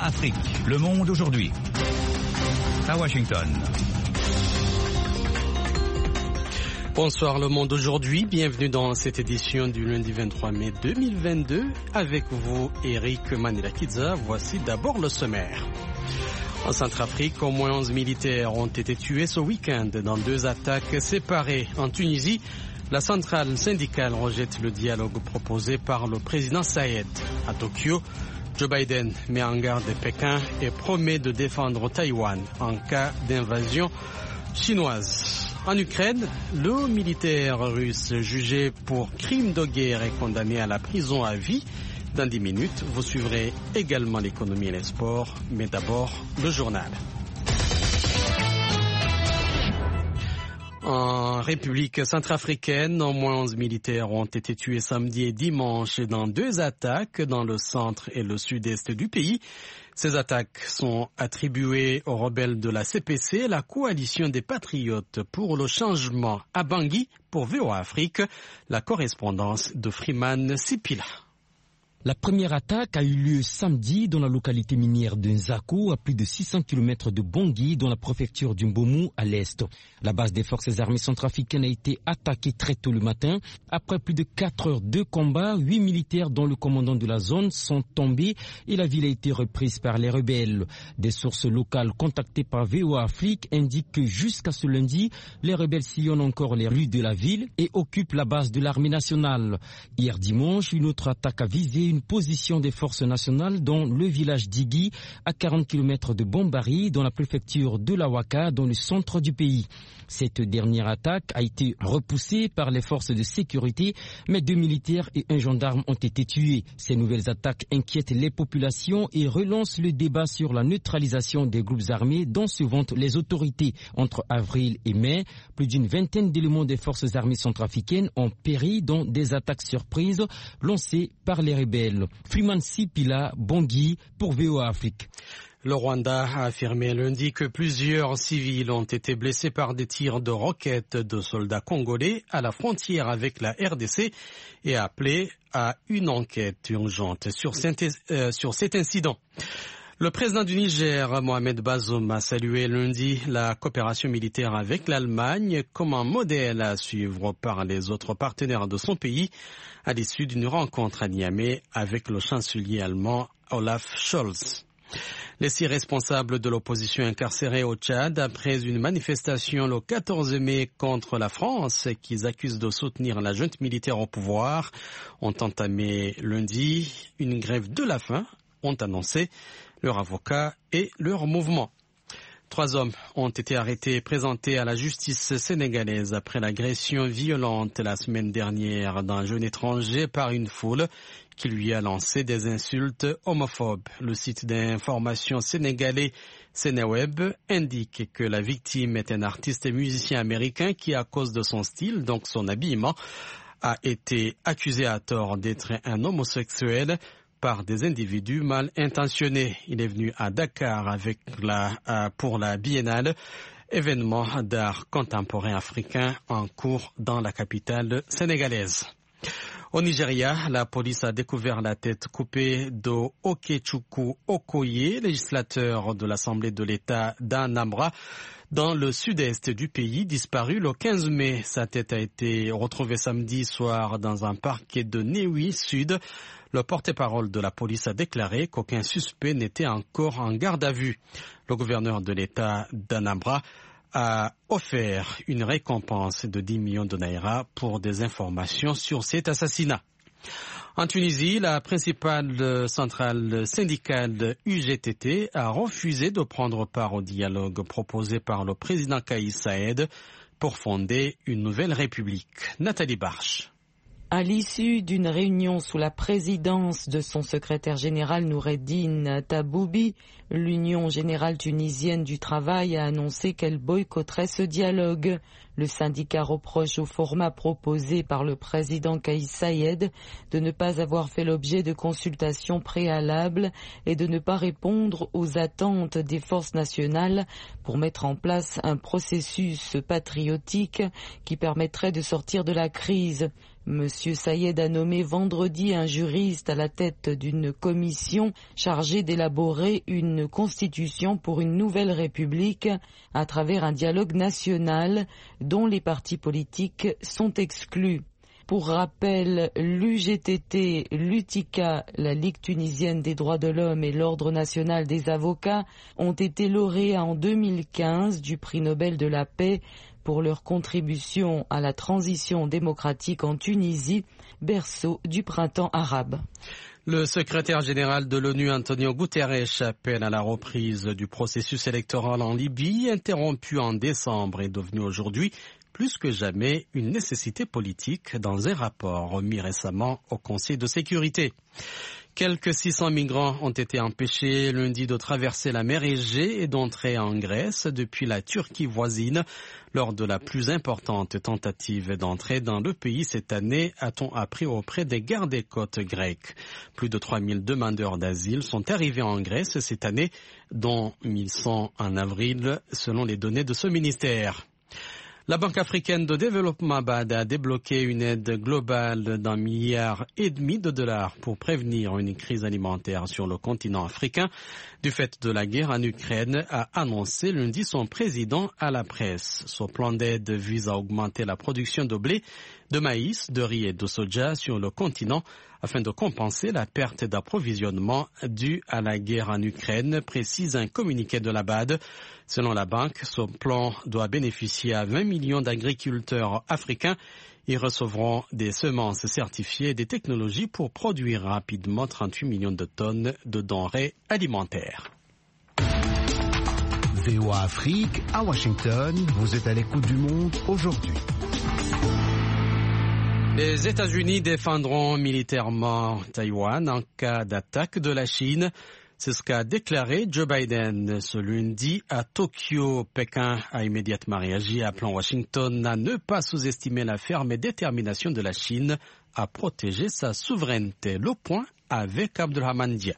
Afrique. Le monde aujourd'hui. À Washington. Bonsoir Le Monde aujourd'hui, bienvenue dans cette édition du lundi 23 mai 2022. Avec vous, Eric Manilakidza, voici d'abord le sommaire. En Centrafrique, au moins 11 militaires ont été tués ce week-end dans 2 attaques séparées. En Tunisie, la centrale syndicale rejette le dialogue proposé par le président Saïed. À Tokyo, Joe Biden met en garde Pékin et promet de défendre Taïwan en cas d'invasion chinoise. En Ukraine, le militaire russe jugé pour crime de guerre est condamné à la prison à vie. Dans 10 minutes, vous suivrez également l'économie et les sports, mais d'abord le journal. En République centrafricaine, au moins 11 militaires ont été tués samedi et dimanche dans 2 attaques dans le centre et le sud-est du pays. Ces attaques sont attribuées aux rebelles de la CPC, la coalition des patriotes pour le changement à Bangui pour VOA Afrique, la correspondance de Freeman Sipila. La première attaque a eu lieu samedi dans la localité minière de Nzako, à plus de 600 km de Bangui, dans la préfecture du Mbomu, à l'est. La base des forces armées centrafricaines a été attaquée très tôt le matin. Après plus de 4 heures de combat, 8 militaires dont le commandant de la zone sont tombés et la ville a été reprise par les rebelles. Des sources locales contactées par VOA Afrique indiquent que jusqu'à ce lundi, les rebelles sillonnent encore les rues de la ville et occupent la base de l'armée nationale. Hier dimanche, une autre attaque a visé une position des forces nationales dans le village d'Igui, à 40 km de Bombari, dans la préfecture de l'Awaka, dans le centre du pays. Cette dernière attaque a été repoussée par les forces de sécurité, mais 2 militaires et 1 gendarme ont été tués. Ces nouvelles attaques inquiètent les populations et relancent le débat sur la neutralisation des groupes armés dont se vantent les autorités. Entre avril et mai, plus d'une vingtaine d'éléments des forces armées centrafricaines ont péri dans des attaques surprises lancées par les rebelles. Freeman Sipila, Bangui pour VOA Afrique. Le Rwanda a affirmé lundi que plusieurs civils ont été blessés par des tirs de roquettes de soldats congolais à la frontière avec la RDC et a appelé à une enquête urgente sur cet incident. Le président du Niger, Mohamed Bazoum, a salué lundi la coopération militaire avec l'Allemagne comme un modèle à suivre par les autres partenaires de son pays à l'issue d'une rencontre à Niamey avec le chancelier allemand Olaf Scholz. Les 6 responsables de l'opposition incarcérés au Tchad après une manifestation le 14 mai contre la France qu'ils accusent de soutenir la junte militaire au pouvoir ont entamé lundi une grève de la faim, ont annoncé leurs avocats et leur mouvement. 3 hommes ont été arrêtés et présentés à la justice sénégalaise après l'agression violente la semaine dernière d'un jeune étranger par une foule qui lui a lancé des insultes homophobes. Le site d'information sénégalais Sénéweb indique que la victime est un artiste et musicien américain qui, à cause de son style, donc son habillement, a été accusé à tort d'être un homosexuel par des individus mal intentionnés. Il est venu à Dakar pour la biennale, événement d'art contemporain africain en cours dans la capitale sénégalaise. Au Nigeria, la police a découvert la tête coupée de Okechukwu Okoye, législateur de l'Assemblée de l'État d'Anambra, dans le sud-est du pays, disparu le 15 mai. Sa tête a été retrouvée samedi soir dans un parquet de Newi Sud. Le porte-parole de la police a déclaré qu'aucun suspect n'était encore en garde à vue. Le gouverneur de l'État d'Anambra a offert une récompense de 10 millions de naira pour des informations sur cet assassinat. En Tunisie, la principale centrale syndicale UGTT a refusé de prendre part au dialogue proposé par le président Kais Saïed pour fonder une nouvelle république. Nathalie Barche. À l'issue d'une réunion sous la présidence de son secrétaire général Noureddine Taboubi, l'Union générale tunisienne du travail a annoncé qu'elle boycotterait ce dialogue. Le syndicat reproche au format proposé par le président Kais Saied de ne pas avoir fait l'objet de consultations préalables et de ne pas répondre aux attentes des forces nationales pour mettre en place un processus patriotique qui permettrait de sortir de la crise. Monsieur Saied a nommé vendredi un juriste à la tête d'une commission chargée d'élaborer une constitution pour une nouvelle république à travers un dialogue national dont les partis politiques sont exclus. Pour rappel, l'UGTT, l'UTICA, la Ligue tunisienne des droits de l'homme et l'Ordre national des avocats ont été lauréats en 2015 du prix Nobel de la paix pour leur contribution à la transition démocratique en Tunisie, berceau du printemps arabe. Le secrétaire général de l'ONU, Antonio Guterres, appelle à la reprise du processus électoral en Libye, interrompu en décembre et devenu aujourd'hui plus que jamais une nécessité politique dans un rapport remis récemment au Conseil de sécurité. Quelques 600 migrants ont été empêchés lundi de traverser la mer Égée et d'entrer en Grèce depuis la Turquie voisine lors de la plus importante tentative d'entrée dans le pays cette année, a-t-on appris auprès des gardes-côtes grecs. Plus de 3000 demandeurs d'asile sont arrivés en Grèce cette année, dont 1100 en avril, selon les données de ce ministère. La Banque africaine de développement BAD a débloqué une aide globale d'1,5 milliard de dollars pour prévenir une crise alimentaire sur le continent africain du fait de la guerre en Ukraine, a annoncé lundi son président à la presse. Ce plan d'aide vise à augmenter la production de blé, de maïs, de riz et de soja sur le continent afin de compenser la perte d'approvisionnement due à la guerre en Ukraine, précise un communiqué de la BAD. Selon la banque, ce plan doit bénéficier à 20 millions d'agriculteurs africains. Ils recevront des semences certifiées et des technologies pour produire rapidement 38 millions de tonnes de denrées alimentaires. VOA Afrique, à Washington, vous êtes à l'écoute du monde aujourd'hui. Les États-Unis défendront militairement Taïwan en cas d'attaque de la Chine. C'est ce qu'a déclaré Joe Biden ce lundi à Tokyo. Pékin a immédiatement réagi, appelant Washington à ne pas sous-estimer la ferme détermination de la Chine à protéger sa souveraineté. Le point avec Abdulrahman Dia.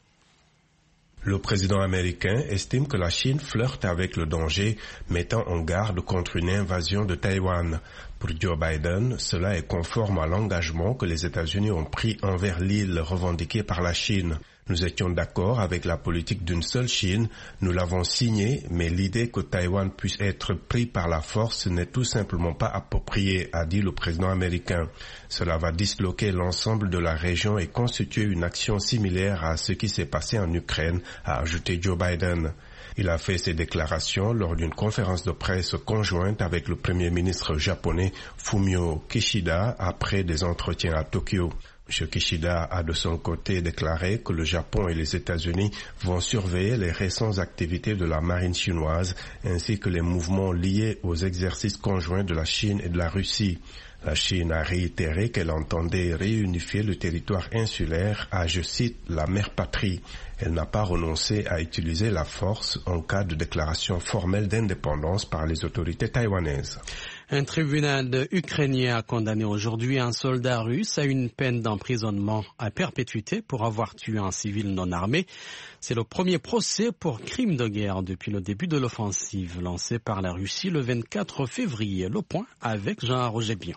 Le président américain estime que la Chine flirte avec le danger, mettant en garde contre une invasion de Taïwan. Pour Joe Biden, cela est conforme à l'engagement que les États-Unis ont pris envers l'île revendiquée par la Chine. Nous étions d'accord avec la politique d'une seule Chine, nous l'avons signée, mais l'idée que Taïwan puisse être pris par la force n'est tout simplement pas appropriée, a dit le président américain. Cela va disloquer l'ensemble de la région et constituer une action similaire à ce qui s'est passé en Ukraine, a ajouté Joe Biden. Il a fait ces déclarations lors d'une conférence de presse conjointe avec le premier ministre japonais Fumio Kishida après des entretiens à Tokyo. M. Kishida a de son côté déclaré que le Japon et les États-Unis vont surveiller les récentes activités de la marine chinoise ainsi que les mouvements liés aux exercices conjoints de la Chine et de la Russie. La Chine a réitéré qu'elle entendait réunifier le territoire insulaire à, je cite, la mère patrie. Elle n'a pas renoncé à utiliser la force en cas de déclaration formelle d'indépendance par les autorités taïwanaises. Un tribunal ukrainien a condamné aujourd'hui un soldat russe à une peine d'emprisonnement à perpétuité pour avoir tué un civil non armé. C'est le premier procès pour crime de guerre depuis le début de l'offensive lancée par la Russie le 24 février. Le point avec Jean-Roger Bion.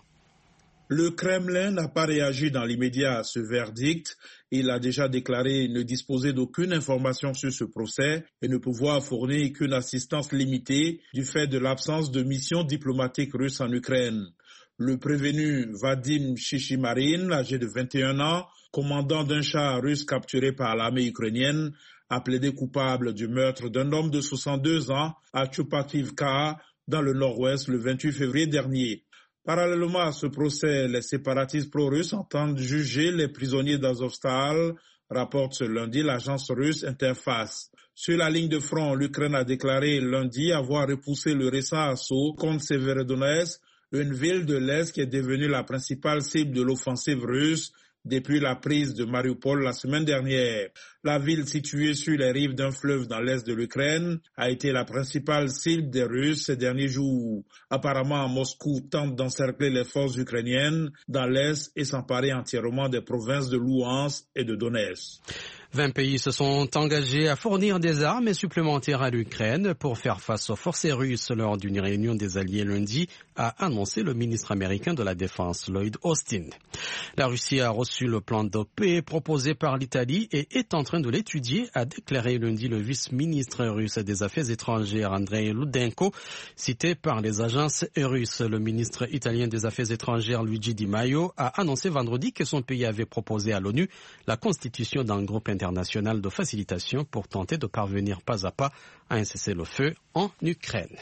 Le Kremlin n'a pas réagi dans l'immédiat à ce verdict. Il a déjà déclaré ne disposer d'aucune information sur ce procès et ne pouvoir fournir qu'une assistance limitée du fait de l'absence de mission diplomatique russe en Ukraine. Le prévenu Vadim Shishimarin, âgé de 21 ans, commandant d'un char russe capturé par l'armée ukrainienne, a plaidé coupable du meurtre d'un homme de 62 ans à Chupakivka, dans le nord-ouest, le 28 février dernier. Parallèlement à ce procès, les séparatistes pro-russes entendent juger les prisonniers d'Azovstal, rapporte ce lundi l'agence russe Interface. Sur la ligne de front, l'Ukraine a déclaré lundi avoir repoussé le récent assaut contre Severodonetsk, une ville de l'Est qui est devenue la principale cible de l'offensive russe depuis la prise de Mariupol la semaine dernière. La ville située sur les rives d'un fleuve dans l'est de l'Ukraine a été la principale cible des Russes ces derniers jours. Apparemment, Moscou tente d'encercler les forces ukrainiennes dans l'est et s'emparer entièrement des provinces de Louhansk et de Donetsk. 20 pays se sont engagés à fournir des armes supplémentaires à l'Ukraine pour faire face aux forces russes lors d'une réunion des alliés lundi, a annoncé le ministre américain de la Défense, Lloyd Austin. La Russie a reçu le plan de paix proposé par l'Italie et est en train de l'étudier, a déclaré lundi le vice-ministre russe des Affaires étrangères, Andrei Ludenko, cité par les agences russes. Le ministre italien des Affaires étrangères, Luigi Di Maio, a annoncé vendredi que son pays avait proposé à l'ONU la constitution d'un groupe international de facilitation pour tenter de parvenir pas à pas à un cessez-le-feu en Ukraine.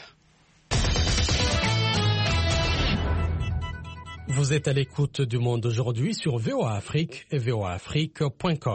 Vous êtes à l'écoute du Monde aujourd'hui sur VOA Afrique et voaafrique.com.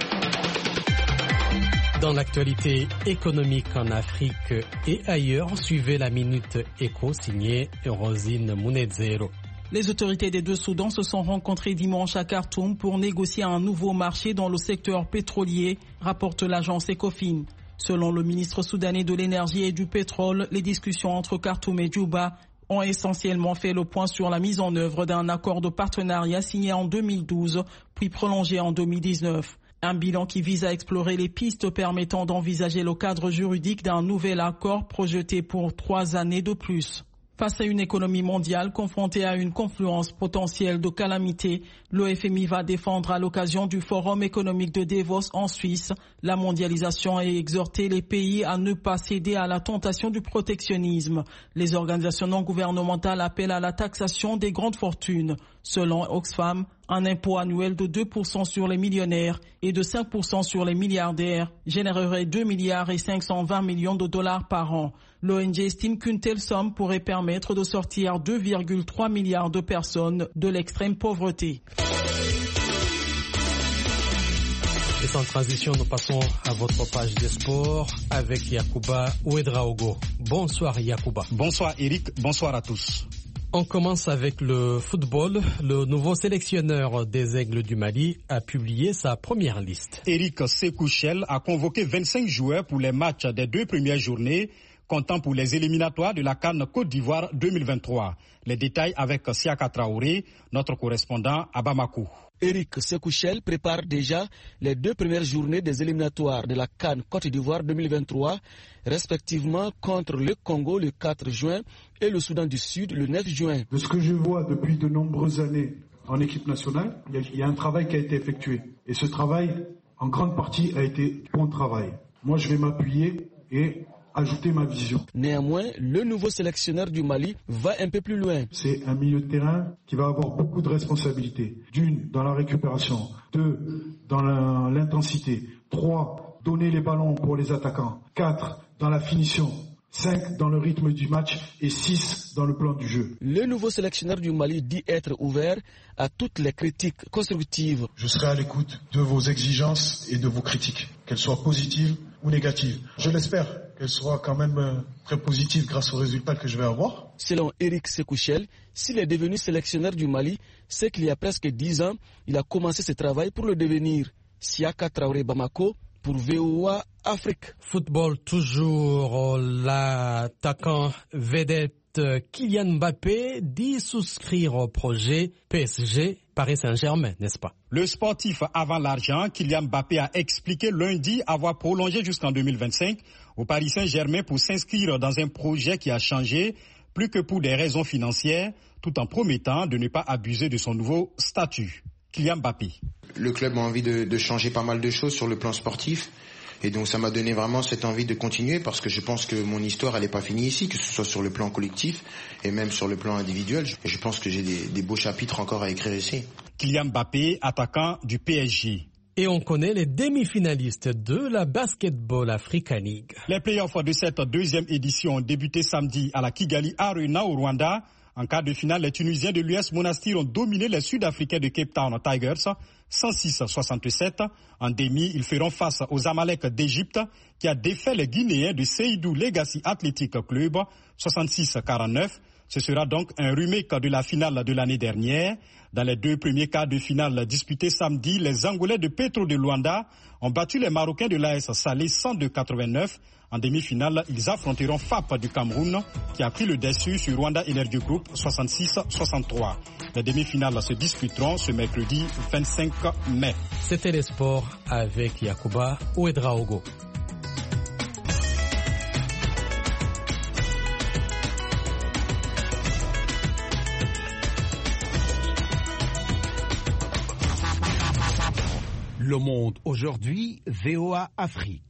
Dans l'actualité économique en Afrique et ailleurs, suivez la Minute Éco signée Rosine Munezero. Les autorités des deux Soudans se sont rencontrées dimanche à Khartoum pour négocier un nouveau marché dans le secteur pétrolier, rapporte l'agence Ecofin. Selon le ministre soudanais de l'énergie et du pétrole, les discussions entre Khartoum et Djouba ont essentiellement fait le point sur la mise en œuvre d'un accord de partenariat signé en 2012, puis prolongé en 2019. Un bilan qui vise à explorer les pistes permettant d'envisager le cadre juridique d'un nouvel accord projeté pour 3 années de plus. Face à une économie mondiale confrontée à une confluence potentielle de calamités, le FMI va défendre à l'occasion du Forum économique de Davos en Suisse la mondialisation et exhorter les pays à ne pas céder à la tentation du protectionnisme. Les organisations non gouvernementales appellent à la taxation des grandes fortunes. Selon Oxfam, un impôt annuel de 2% sur les millionnaires et de 5% sur les milliardaires générerait 2 milliards et 520 millions de dollars par an. L'ONG estime qu'une telle somme pourrait permettre de sortir 2,3 milliards de personnes de l'extrême pauvreté. Et sans transition, nous passons à votre page des sports avec Yacouba Ouedraogo. Bonsoir Yacouba. Bonsoir Eric, bonsoir à tous. On commence avec le football. Le nouveau sélectionneur des Aigles du Mali a publié sa première liste. Eric Sekouchel a convoqué 25 joueurs pour les matchs des 2 premières journées, comptant pour les éliminatoires de la CAN Côte d'Ivoire 2023. Les détails avec Siaka Traoré, notre correspondant à Bamako. Eric Sekouchel prépare déjà les 2 premières journées des éliminatoires de la CAN Côte d'Ivoire 2023, respectivement contre le Congo le 4 juin et le Soudan du Sud le 9 juin. De ce que je vois depuis de nombreuses années en équipe nationale, il y a un travail qui a été effectué. Et ce travail, en grande partie, a été bon travail. Moi, je vais m'appuyer et ajouter ma vision. Néanmoins, le nouveau sélectionneur du Mali va un peu plus loin. C'est un milieu de terrain qui va avoir beaucoup de responsabilités. D'une, dans la récupération. 2, dans l'intensité. 3, donner les ballons pour les attaquants. 4, dans la finition. 5 dans le rythme du match et 6 dans le plan du jeu. Le nouveau sélectionneur du Mali dit être ouvert à toutes les critiques constructives. Je serai à l'écoute de vos exigences et de vos critiques, qu'elles soient positives ou négatives. Je l'espère qu'elles soient quand même très positives grâce aux résultats que je vais avoir. Selon Eric Sekouchel, s'il est devenu sélectionneur du Mali, c'est qu'il y a presque 10 ans, il a commencé ce travail pour le devenir. Siaka Traoré Bamako, pour VOA Afrique. Football toujours, l'attaquant vedette Kylian Mbappé dit souscrire au projet PSG Paris Saint-Germain, n'est-ce pas? Le sportif avant l'argent, Kylian Mbappé a expliqué lundi avoir prolongé jusqu'en 2025 au Paris Saint-Germain pour s'inscrire dans un projet qui a changé, plus que pour des raisons financières, tout en promettant de ne pas abuser de son nouveau statut. Kylian Mbappé. Le club a envie de changer pas mal de choses sur le plan sportif. Et donc ça m'a donné vraiment cette envie de continuer parce que je pense que mon histoire elle n'est pas finie ici, que ce soit sur le plan collectif et même sur le plan individuel. Je pense que j'ai des beaux chapitres encore à écrire ici. Kylian Mbappé, attaquant du PSG. Et on connaît les demi-finalistes de la Basketball Africa League. Les playoffs de cette 2e édition ont débuté samedi à la Kigali Arena au Rwanda. En quart de finale, les Tunisiens de l'US Monastir ont dominé les Sud-Africains de Cape Town Tigers 106-67. En demi, ils feront face aux Amalek d'Égypte qui a défait les Guinéens de Seydou Legacy Athletic Club 66-49. Ce sera donc un remake de la finale de l'année dernière. Dans les 2 premiers quarts de finale disputés samedi, les Angolais de Petro de Luanda ont battu les Marocains de l'AS Salé 102-89. En demi-finale, ils affronteront FAP du Cameroun qui a pris le dessus sur Rwanda Energy Group 66-63. Les demi-finales se disputeront ce mercredi 25 mai. C'était les sports avec Yacouba Ouedraogo. Le Monde aujourd'hui, VOA Afrique.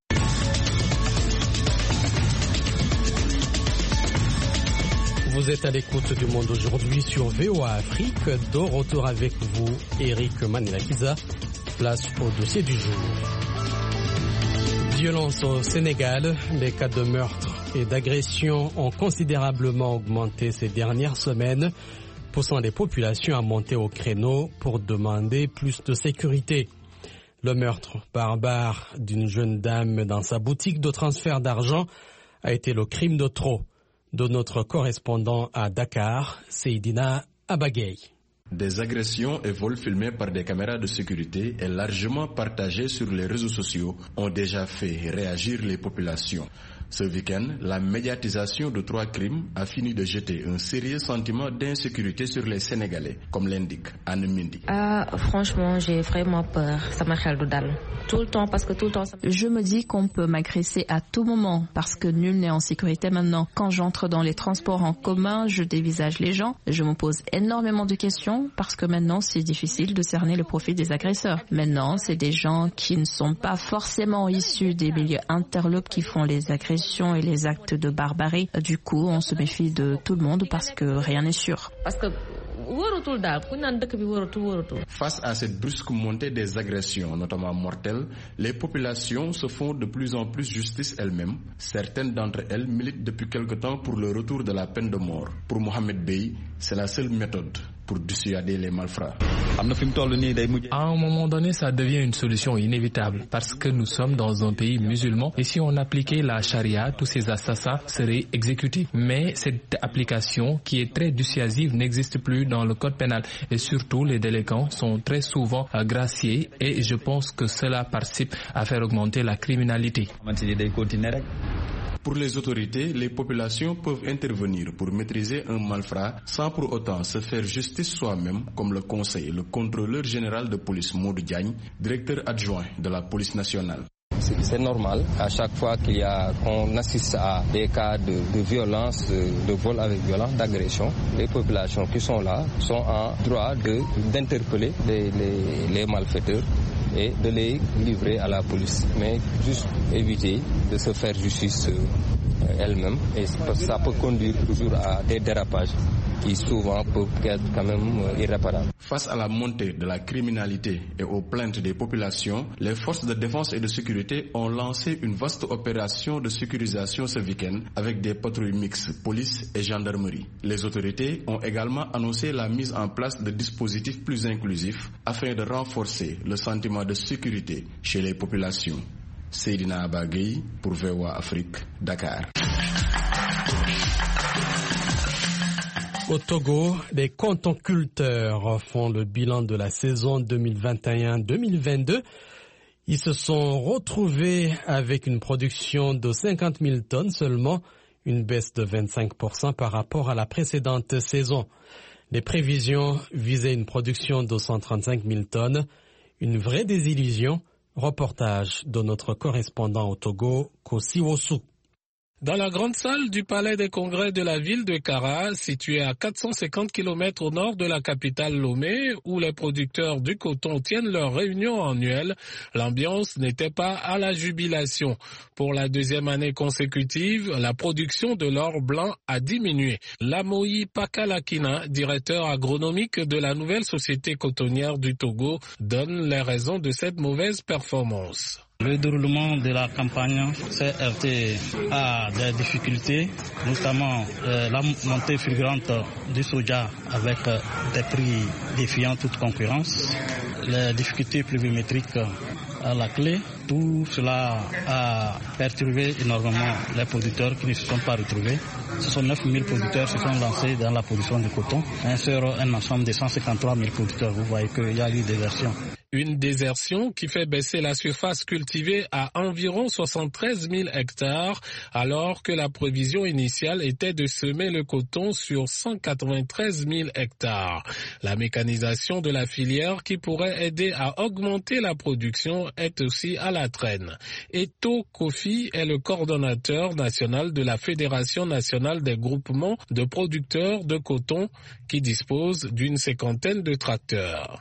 Vous êtes à l'écoute du Monde aujourd'hui sur VOA Afrique. De retour avec vous, Eric Manilakiza. Place au dossier du jour. Violence au Sénégal. Les cas de meurtre et d'agression ont considérablement augmenté ces dernières semaines, poussant les populations à monter au créneau pour demander plus de sécurité. Le meurtre barbare d'une jeune dame dans sa boutique de transfert d'argent a été le crime de trop. De notre correspondant à Dakar, Seydina Abagay. Des agressions et vols filmés par des caméras de sécurité et largement partagés sur les réseaux sociaux ont déjà fait réagir les populations. Ce week-end, la médiatisation de 3 crimes a fini de jeter un sérieux sentiment d'insécurité sur les Sénégalais, comme l'indique Anne Mindy. Franchement, j'ai vraiment peur. Ça m'a fait le dal. Tout le temps, parce que tout le temps... Je me dis qu'on peut m'agresser à tout moment, parce que nul n'est en sécurité maintenant. Quand j'entre dans les transports en commun, je dévisage les gens. Je me pose énormément de questions, parce que maintenant, c'est difficile de cerner le profil des agresseurs. Maintenant, c'est des gens qui ne sont pas forcément issus des milieux interlopes qui font les agressions et les actes de barbarie. Du coup, on se méfie de tout le monde parce que rien n'est sûr. Face à cette brusque montée des agressions, notamment mortelles, les populations se font de plus en plus justice elles-mêmes. Certaines d'entre elles militent depuis quelque temps pour le retour de la peine de mort. Pour Mohamed Bey, c'est la seule méthode pour dissuader les malfrats. À un moment donné, ça devient une solution inévitable parce que nous sommes dans un pays musulman et si on appliquait la charia, tous ces assassins seraient exécutés. Mais cette application qui est très dissuasive n'existe plus dans le code pénal et surtout les délinquants sont très souvent graciés et je pense que cela participe à faire augmenter la criminalité. Pour les autorités, les populations peuvent intervenir pour maîtriser un malfrat sans pour autant se faire justice soi-même, comme le conseille le contrôleur général de police Modou Diagne, directeur adjoint de la police nationale. C'est normal, à chaque fois qu'on assiste à des cas de violence, de vol avec violence, d'agression, les populations qui sont là sont en droit d'interpeller les malfaiteurs et de les livrer à la police. Mais juste éviter de se faire justice elle-même et ça peut conduire toujours à des dérapages qui souvent peuvent être quand même irréparables. Face à la montée de la criminalité et aux plaintes des populations, les forces de défense et de sécurité ont lancé une vaste opération de sécurisation ce week-end avec des patrouilles mixtes, police et gendarmerie. Les autorités ont également annoncé la mise en place de dispositifs plus inclusifs afin de renforcer le sentiment de sécurité chez les populations. Seydina Abagay pour VOA Afrique, Dakar. Au Togo, les contenculteurs font le bilan de la saison 2021-2022. Ils se sont retrouvés avec une production de 50 000 tonnes seulement, une baisse de 25% par rapport à la précédente saison. Les prévisions visaient une production de 135 000 tonnes, une vraie désillusion. Reportage de notre correspondant au Togo, Kosi Wosu. Dans la grande salle du palais des congrès de la ville de Kara, située à 450 km au nord de la capitale Lomé, où les producteurs du coton tiennent leur réunion annuelle, l'ambiance n'était pas à la jubilation. Pour la deuxième année consécutive, la production de l'or blanc a diminué. Lamoï Pakalakina, directeur agronomique de la nouvelle société cotonnière du Togo, donne les raisons de cette mauvaise performance. Le déroulement de la campagne s'est heurté à des difficultés, notamment la montée fulgurante du soja avec des prix défiant toute concurrence, les difficultés pluviométriques à la clé Tout cela a perturbé énormément les producteurs qui ne se sont pas retrouvés. Ce sont 9 000 producteurs qui se sont lancés dans la production du coton. Sur un ensemble de 153 000 producteurs, vous voyez qu'il y a eu des désertions. Une désertion qui fait baisser la surface cultivée à environ 73 000 hectares, alors que la prévision initiale était de semer le coton sur 193 000 hectares. La mécanisation de la filière qui pourrait aider à augmenter la production est aussi à la traîne. Eto Kofi est le coordonnateur national de la Fédération nationale des groupements de producteurs de coton qui dispose d'une 50aine de tracteurs.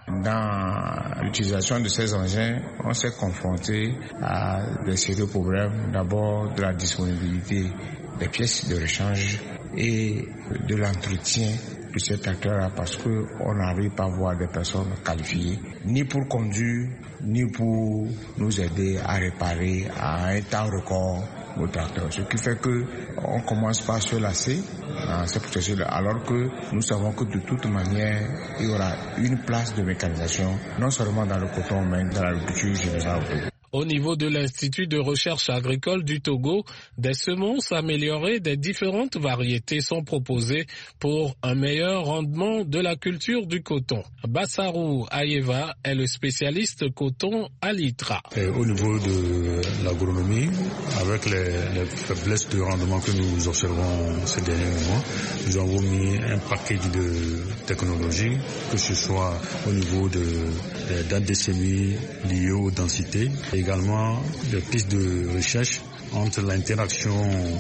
Dans l'utilisation de ces engins, on s'est confronté à des sérieux problèmes. D'abord de la disponibilité des pièces de rechange et de l'entretien de ces tracteurs-là parce qu'on n'arrive pas à avoir des personnes qualifiées, ni pour conduire, ni pour nous aider à réparer à un temps record nos tracteurs. Ce qui fait qu'on commence par se lasser dans ces processus-là, alors que nous savons que de toute manière, il y aura une place de mécanisation, non seulement dans le coton, mais dans l'agriculture générale. Au niveau de l'Institut de recherche agricole du Togo, des semences améliorées des différentes variétés sont proposées pour un meilleur rendement de la culture du coton. Bassarou Ayeva est le spécialiste coton à l'ITRA. Au niveau de l'agronomie, avec les faiblesses de rendement que nous observons ces derniers mois, nous avons mis un paquet de technologies, que ce soit au niveau des dates de semis liées aux densités, également des pistes de recherche entre l'interaction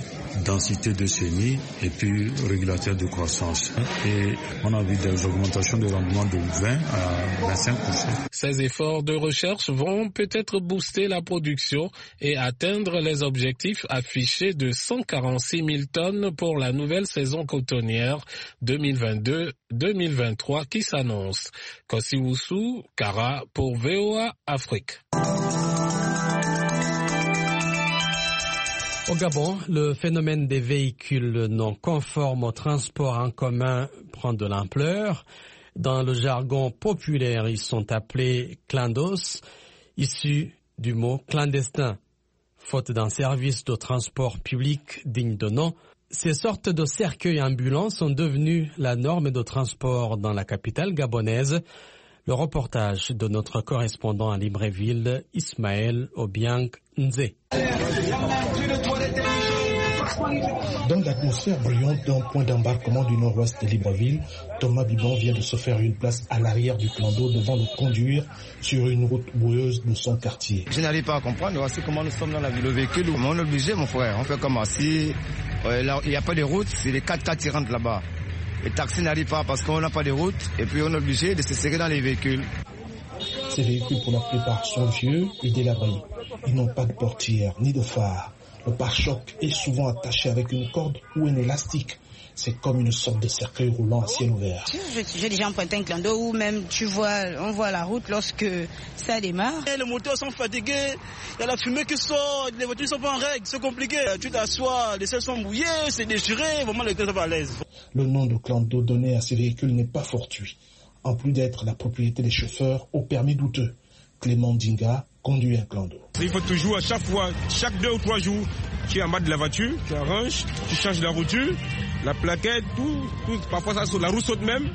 densité de semis et puis régulateur de croissance. Et on a vu des augmentations de rendement de 20 à 25%. Ces efforts de recherche vont peut-être booster la production et atteindre les objectifs affichés de 146 000 tonnes pour la nouvelle saison cotonnière 2022-2023 qui s'annonce. Kosiwusu Kara pour VOA Afrique. Au Gabon, le phénomène des véhicules non conformes au transport en commun prend de l'ampleur. Dans le jargon populaire, ils sont appelés clandos, issus du mot clandestin. Faute d'un service de transport public digne de nom, ces sortes de cercueils ambulants sont devenus la norme de transport dans la capitale gabonaise. Le reportage de notre correspondant à Libreville, Ismaël Obiang Nze. Dans l'atmosphère bruyante d'un point d'embarquement du nord-ouest de Libreville, Thomas Bibon vient de se faire une place à l'arrière du clando devant le conduire sur une route boueuse de son quartier. Je n'arrive pas à comprendre, voici comment nous sommes dans la ville. Le véhicule, on est obligé, mon frère, on fait comme si il n'y a pas de route, c'est les 4x4 qui rentrent là-bas. Les taxis n'arrivent pas parce qu'on n'a pas de route et puis on est obligé de se serrer dans les véhicules. Ces véhicules, pour la plupart, sont vieux et délabrés. Ils n'ont pas de portière ni de phare. Le pare-choc est souvent attaché avec une corde ou un élastique. C'est comme une sorte de cercueil roulant à ciel ouvert. J'ai déjà emprunté un clando où même on voit la route lorsque ça démarre. Les moteurs sont fatigués, il y a la fumée qui sort, les voitures ne sont pas en règle, c'est compliqué. Tu t'assois, les selles sont mouillées, c'est déchiré, vraiment les têtes sont pas à l'aise. Le nom de clando donné à ces véhicules n'est pas fortuit. En plus d'être la propriété des chauffeurs au permis douteux, Clément Dinga conduit un clando. Il faut toujours, à chaque fois, chaque 2 ou 3 jours, tu es en bas de la voiture, tu arranges, tu changes la roture, la plaquette, tout, parfois ça saute, la roue saute même.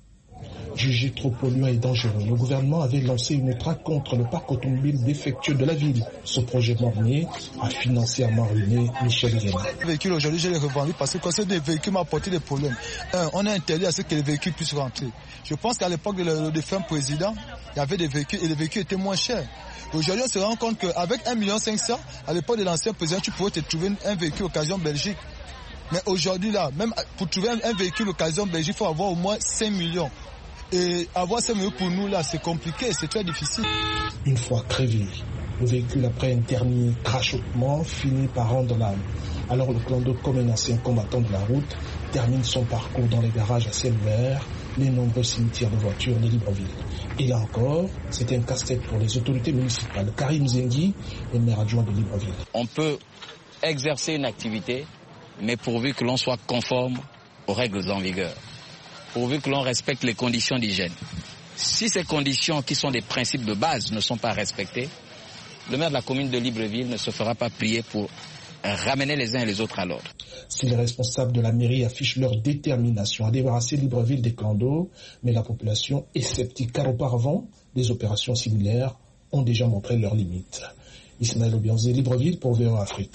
Jugé trop polluant et dangereux, le gouvernement avait lancé une traque contre le parc automobile défectueux de la ville. Ce projet mort-né a financièrement ruiné Michel Guéna. Les véhicules aujourd'hui, je les revendu parce que ces véhicules m'ont apporté des problèmes. On a interdit à ce que les véhicules puissent rentrer. Je pense qu'à l'époque de défunt président, il y avait des véhicules et les véhicules étaient moins chers. Aujourd'hui, on se rend compte qu'avec 1,5 million, à l'époque de l'ancien président, tu pouvais te trouver un véhicule occasion Belgique. Mais aujourd'hui, là, même pour trouver un véhicule occasion Belgique, il faut avoir au moins 5 millions. Et avoir 5 millions pour nous, là, c'est compliqué, c'est très difficile. Une fois crévé, le véhicule, après un dernier crachotement, finit par rendre l'âme. Alors le clando, comme un ancien combattant de la route, termine son parcours dans les garages à ciel ouvert, les nombreux cimetières de voitures de Libreville. Et là encore, c'est un casse-tête pour les autorités municipales. Karim Zengi est maire adjoint de Libreville. On peut exercer une activité, mais pourvu que l'on soit conforme aux règles en vigueur, pourvu que l'on respecte les conditions d'hygiène. Si ces conditions, qui sont des principes de base, ne sont pas respectées, le maire de la commune de Libreville ne se fera pas prier pour ramener les uns et les autres à l'ordre. Si les responsables de la mairie affichent leur détermination à débarrasser Libreville des clans d'eau, mais la population est sceptique car auparavant, des opérations similaires ont déjà montré leurs limites. Ismaël Obianzé, Libreville pour VOA Afrique.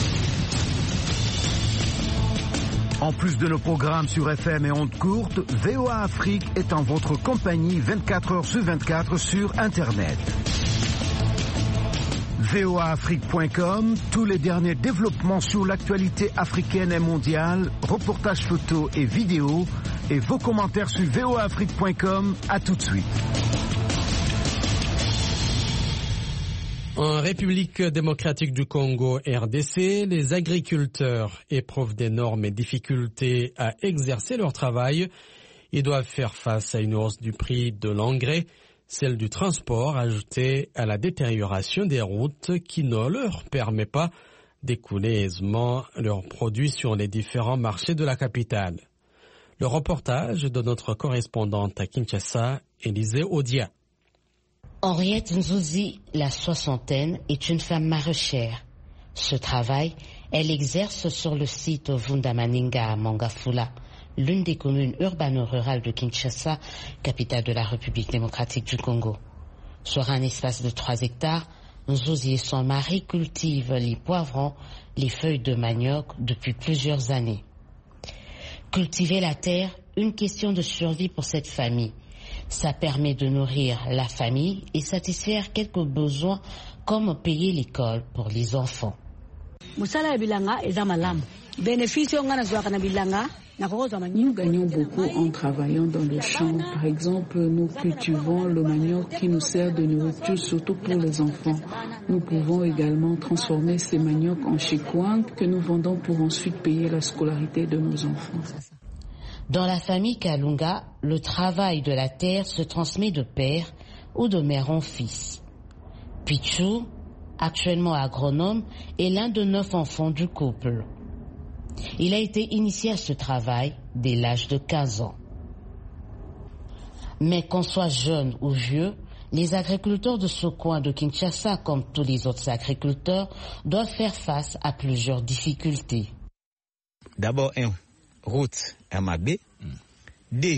En plus de nos programmes sur FM et ondes courtes, VOA Afrique est en votre compagnie 24 heures sur 24 sur Internet. voaafrique.com, tous les derniers développements sur l'actualité africaine et mondiale, reportages photos et vidéos, et vos commentaires sur voaafrique.com. À tout de suite. En République démocratique du Congo, RDC, les agriculteurs éprouvent d'énormes difficultés à exercer leur travail. Ils doivent faire face à une hausse du prix de l'engrais, celle du transport, ajoutée à la détérioration des routes qui ne leur permet pas d'écouler aisément leurs produits sur les différents marchés de la capitale. Le reportage de notre correspondante à Kinshasa, Élisée Odia. Henriette Nzouzi, la soixantaine, est une femme maraîchère. Ce travail, elle exerce sur le site Vundamaninga à Mangafula, l'une des communes urbano-rurales de Kinshasa, capitale de la République démocratique du Congo. Sur un espace de 3 hectares, Nzouzi et son mari cultivent les poivrons, les feuilles de manioc depuis plusieurs années. Cultiver la terre, une question de survie pour cette famille. Ça permet de nourrir la famille et satisfaire quelques besoins comme payer l'école pour les enfants. Nous gagnons beaucoup en travaillant dans le champ. Par exemple, nous cultivons le manioc qui nous sert de nourriture, surtout pour les enfants. Nous pouvons également transformer ces maniocs en chikwang que nous vendons pour ensuite payer la scolarité de nos enfants. Dans la famille Kalunga, le travail de la terre se transmet de père ou de mère en fils. Pichou, actuellement agronome, est l'un de 9 enfants du couple. Il a été initié à ce travail dès l'âge de 15 ans. Mais qu'on soit jeune ou vieux, les agriculteurs de ce coin de Kinshasa, comme tous les autres agriculteurs, doivent faire face à plusieurs difficultés. D'abord, route à Mabé. 2,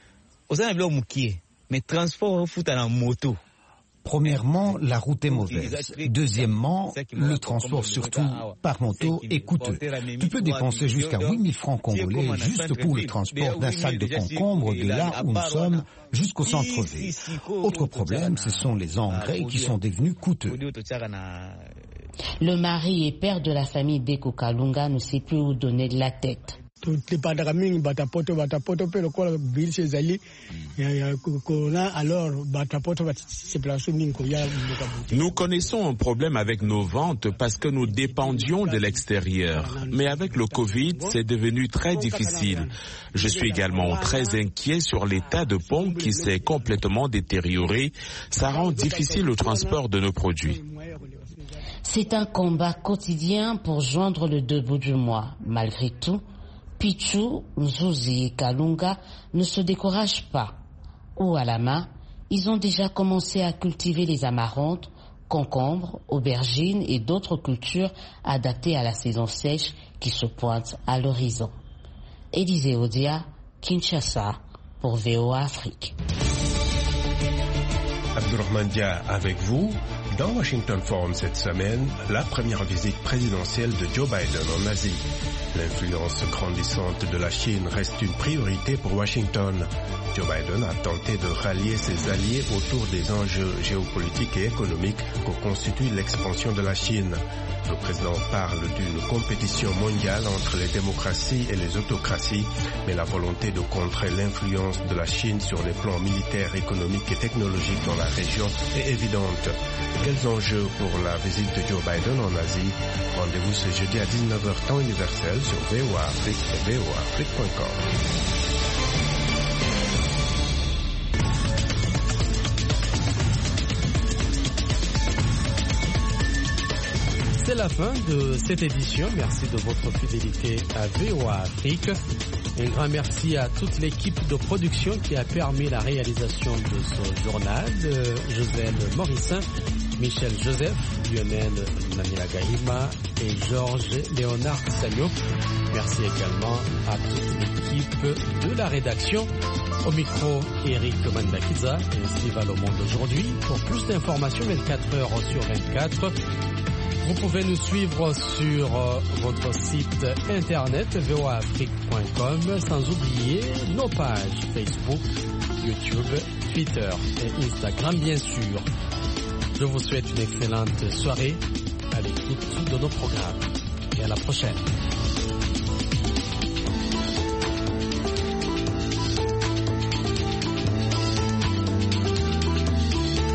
mais transport au foot à la moto. Premièrement, la route est mauvaise. Deuxièmement, le transport, surtout par moto, est coûteux. Tu peux dépenser jusqu'à 8 000 francs congolais juste pour le transport d'un sac de concombres de là où nous sommes jusqu'au centre-ville. Autre problème, ce sont les engrais qui sont devenus coûteux. Le mari et père de la famille Beko Kalunga ne sait plus où donner de la tête. Nous connaissons un problème avec nos ventes parce que nous dépendions de l'extérieur. Mais avec le Covid, c'est devenu très difficile. Je suis également très inquiet sur l'état de pont qui s'est complètement détérioré. Ça rend difficile le transport de nos produits. C'est un combat quotidien pour joindre le 2 bouts du mois. Malgré tout, Pichou, Nzouzi et Kalunga ne se découragent pas. Ou à la main, ils ont déjà commencé à cultiver les amarantes, concombres, aubergines et d'autres cultures adaptées à la saison sèche qui se pointe à l'horizon. Élisée Odia, Kinshasa, pour VOA Afrique. Abdourahmane Dia avec vous. Dans Washington Forum cette semaine, la première visite présidentielle de Joe Biden en Asie. L'influence grandissante de la Chine reste une priorité pour Washington. Joe Biden a tenté de rallier ses alliés autour des enjeux géopolitiques et économiques que constitue l'expansion de la Chine. Le président parle d'une compétition mondiale entre les démocraties et les autocraties, mais la volonté de contrer l'influence de la Chine sur les plans militaires, économiques et technologiques dans la région est évidente. Quels enjeux pour la visite de Joe Biden en Asie? Rendez-vous ce jeudi à 19h temps universel sur VOA Afrique et voaafrique.com. C'est la fin de cette édition. Merci de votre fidélité à VOA Afrique. Un grand merci à toute l'équipe de production qui a permis la réalisation de ce journal. Joselle Morissin Michel Joseph, Lionel Namila Gahima et Georges Léonard Sagno. Merci également à toute l'équipe de la rédaction. Au micro, Eric Mandakiza et Steve au Monde aujourd'hui. Pour plus d'informations, 24 heures sur 24, vous pouvez nous suivre sur votre site internet voaafrique.com, sans oublier nos pages Facebook, YouTube, Twitter et Instagram bien sûr. Je vous souhaite une excellente soirée à l'écoute de nos programmes et à la prochaine.